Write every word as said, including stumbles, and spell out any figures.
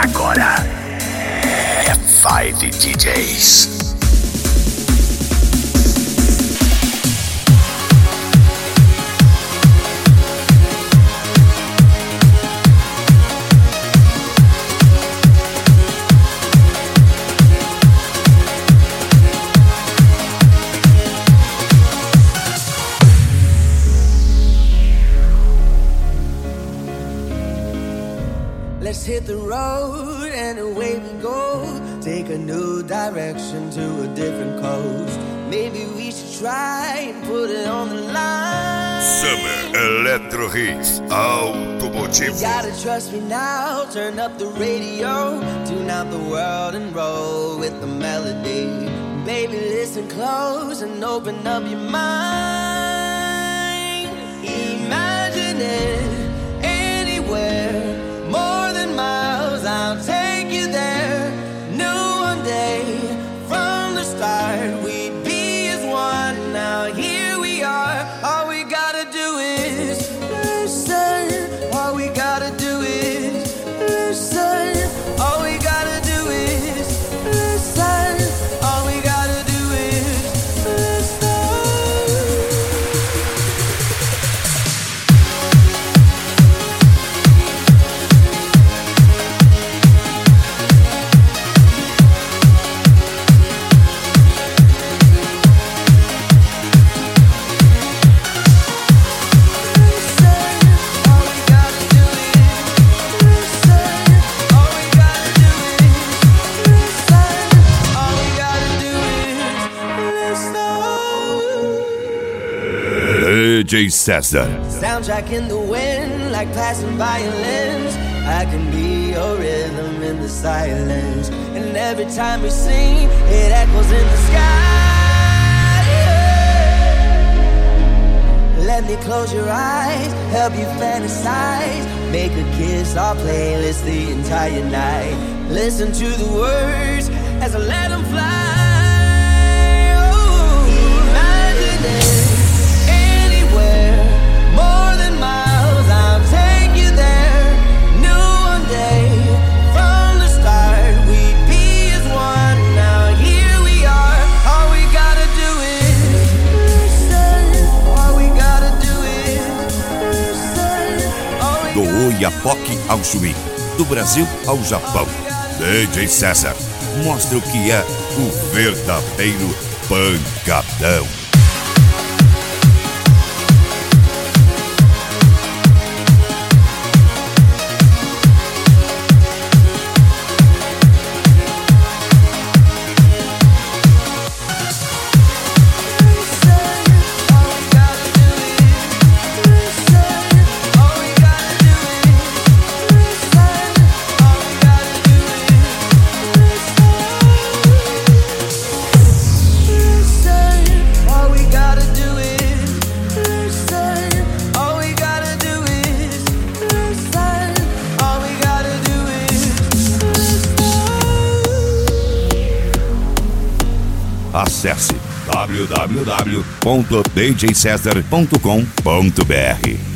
Agora é Five D Js. Let's hit the road and away we go. Take a new direction to a different coast. Maybe we should try and put it on the line. Summer Electro Hits Automotivo. You gotta trust me now. Turn up the radio. Tune out the world and roll with the melody. Baby, listen close and open up your mind. Imagine it anywhere. More than miles, I'll take you there. Knew one day from the start we'd be as one. Now here we are. All we gotta do is listen. All we gotta do is listen. All we gotta do is listen. All we gotta do is listen. D J César. Soundtrack in the wind, like passing violins. I can be your rhythm in the silence. And every time we sing, it echoes in the sky. Yeah. Let me close your eyes, help you fantasize. Make a kiss our playlist the entire night. Listen to the words as I let them fly. Oh, imagine it. More than miles, I'll take you there. Knew one day from the start we'd be as one. Now here we are. All we gotta do is listen. All we gotta do is listen. Do Oiapoque ao Chuí, do Brasil ao Japão. D J César mostra o que é o verdadeiro pancadão. Acesse w w w ponto d j cesar ponto com ponto b r.